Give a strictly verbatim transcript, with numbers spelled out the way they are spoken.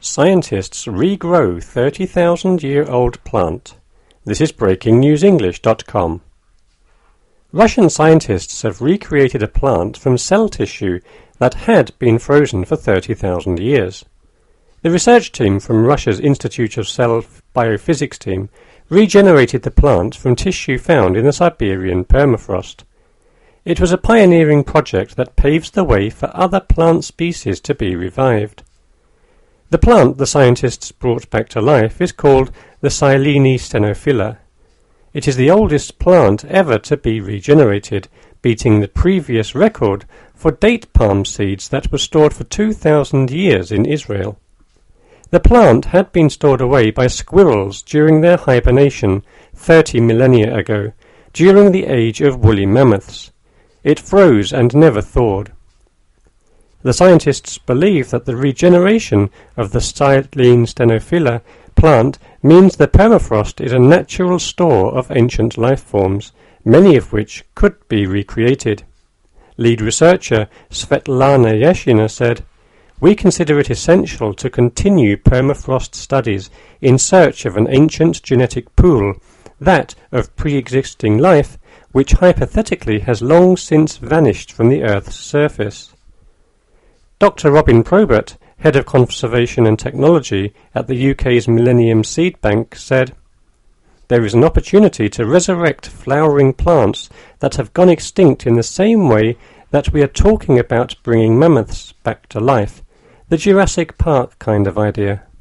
Scientists regrow thirty thousand year old plant. This is breaking news english dot com. Russian scientists have recreated a plant from cell tissue that had been frozen for thirty thousand years. The research team from Russia's Institute of Cell Biophysics team regenerated the plant from tissue found in the Siberian permafrost. It was a pioneering project that paves the way for other plant species to be revived. The plant the scientists brought back to life is called the Silene stenophylla. It is the oldest plant ever to be regenerated, beating the previous record for date palm seeds that were stored for two thousand years in Israel. The plant had been stored away by squirrels during their hibernation thirty millennia ago, during the age of woolly mammoths. It froze and never thawed. The scientists believe that the regeneration of the Silene stenophylla plant means the permafrost is a natural store of ancient life forms, many of which could be recreated. Lead researcher Svetlana Yashina said, "We consider it essential to continue permafrost studies in search of an ancient genetic pool, that of pre-existing life, which hypothetically has long since vanished from the Earth's surface." Doctor Robin Probert, Head of Conservation and Technology at the U K's Millennium Seed Bank, said, "There is an opportunity to resurrect flowering plants that have gone extinct in the same way that we are talking about bringing mammoths back to life, the Jurassic Park kind of idea."